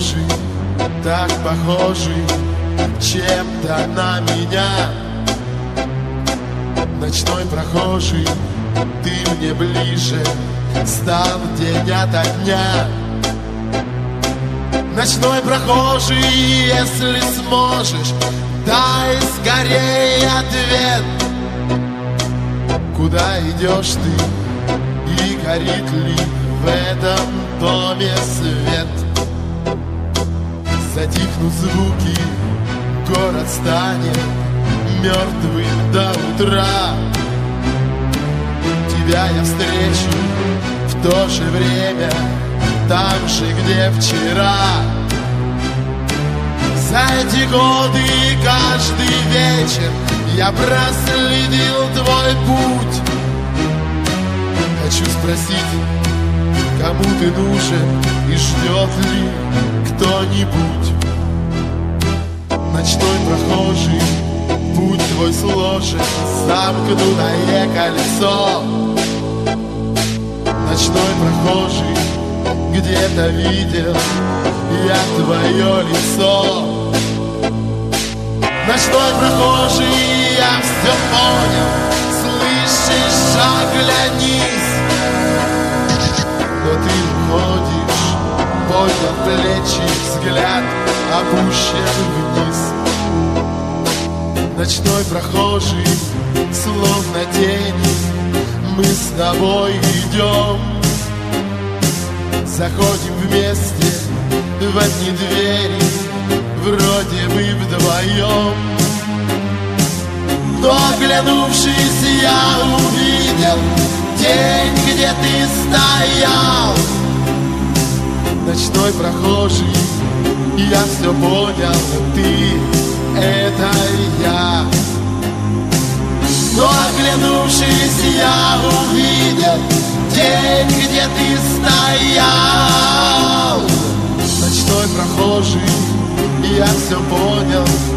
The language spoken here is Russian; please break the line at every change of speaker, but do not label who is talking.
прохожий, так похожий чем-то на меня. Ночной прохожий, ты мне ближе стал день ото дня. Ночной прохожий, если сможешь, дай скорее ответ. Куда идешь ты и горит ли в этом доме свет? Затихнут звуки, город станет мертвым до утра. Тебя я встречу в то же время, там же, где вчера. За эти годы каждый вечер я проследил твой путь. Хочу спросить, кому ты нужен и ждет ли кто-нибудь? Ночной прохожий, путь твой сложен, замкнутое кольцо. Ночной прохожий, где-то видел я твое лицо. Ночной прохожий, я все понял, слышишь, оглянись. Но ты уходишь, поднял плечи, взгляд опущен вниз. Ночной прохожий, словно тени, мы с тобой идем. Заходим вместе в одни двери, вроде бы вдвоем. Но оглянувшись, я увидел день, где ты стоял. Ночной прохожий, я все понял, ты — это я. Но оглянувшись, я увидел день, где ты стоял. Ночной прохожий, я все понял,